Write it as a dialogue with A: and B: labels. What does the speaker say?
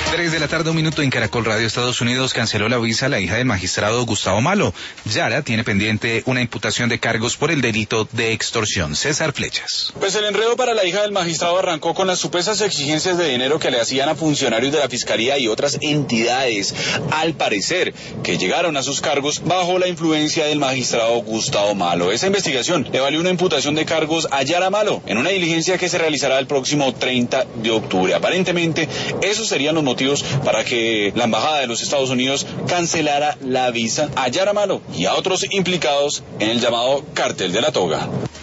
A: 3 de la tarde, un minuto en Caracol Radio. Estados Unidos canceló la visa a la hija del magistrado Gustavo Malo. Yara tiene pendiente una imputación de cargos por el delito de extorsión. César Flechas.
B: Pues el enredo para la hija del magistrado arrancó con las supuestas exigencias de dinero que le hacían a funcionarios de la Fiscalía y otras entidades, al parecer, que llegaron a sus cargos bajo la influencia del magistrado Gustavo Malo. Esa investigación le valió una imputación de cargos a Yara Malo en una diligencia que se realizará el próximo 30 de octubre. Aparentemente, esos serían los motivos para que la Embajada de los Estados Unidos cancelara la visa a Yara Malo y a otros implicados en el llamado Cártel de la Toga.